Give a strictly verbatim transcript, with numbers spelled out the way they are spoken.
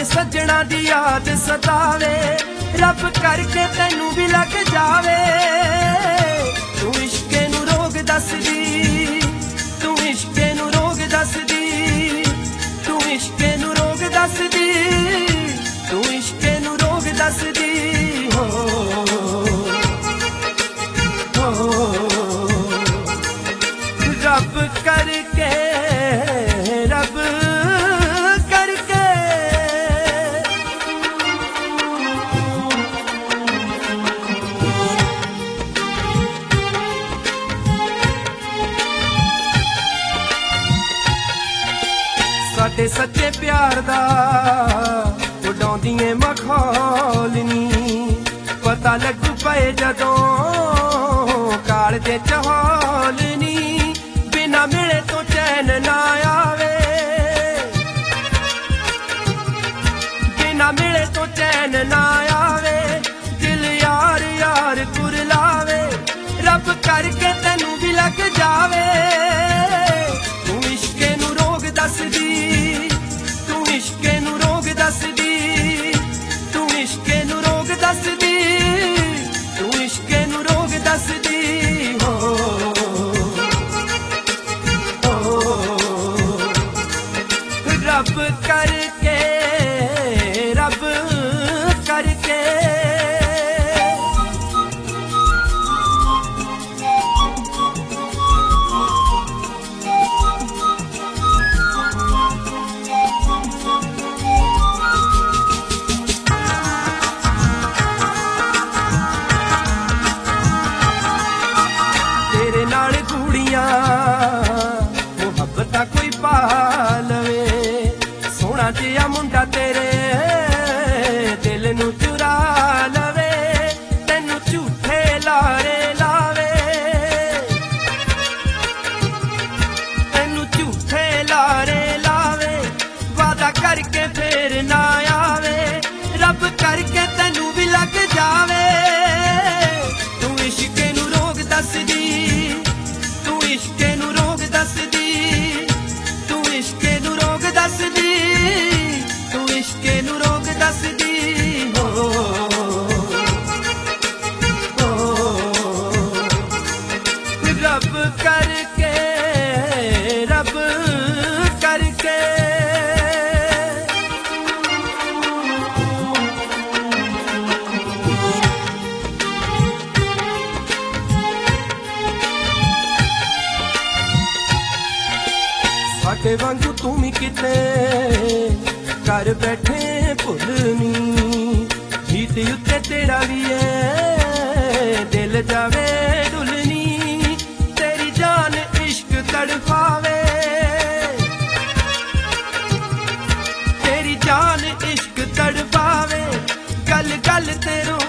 सजना दी याद सतावे, रब करके तैनू भी लग जावे। तू इश्के नू रोग दसदी, तू इश्के नू रोग दसदी, तू इश्के नू रोग दसदी, तू इश्के नू रोग दसदी। हो हो रब करके, रब करके साडे सच्चे प्यार दा उड़ाउंदियां मखौल नी, पता लगू पे जदों कालजे च हौल नी। बिना मिले तो चैन ना आवे, बिना मिले तो चैन ना आवे, दिल यार यार कुरलावे। रब करके तैनू भी लग जावे। तू इश्के नू रोग दसदी, तू इश्के नू रोग दसदी, तू इश्के नू रोग दसदी, तू इश्के नू रोग दसदी। हो रब करके, रब करके तेरे नाल कुड़ियां मुहब्बतां कोई पा लवे। सोहना जिहा मुंडा तेरे दिल नू चुरा लवे, तैनू झूठे लारे लावे, तैनू झूठे लारे लावे। वादा करके फिर ना आवे, रब करके तैनू भी लग जावे। तू इश्के नू रोग दसदी, तू इश्के नू रोग दसदी, तू इश्के नू रोग दसदी, तू इश्के नू रोग दसदी। हो हो रब करके, रब करके साडे वांगू तू भी किते कर बैठे भुलनी। गीत उत्ते तेरा भी है दिल जावे डुलनी। तेरी जान इश्क तड़फावे, तेरी जान इश्क तड़फावे। गल गल ते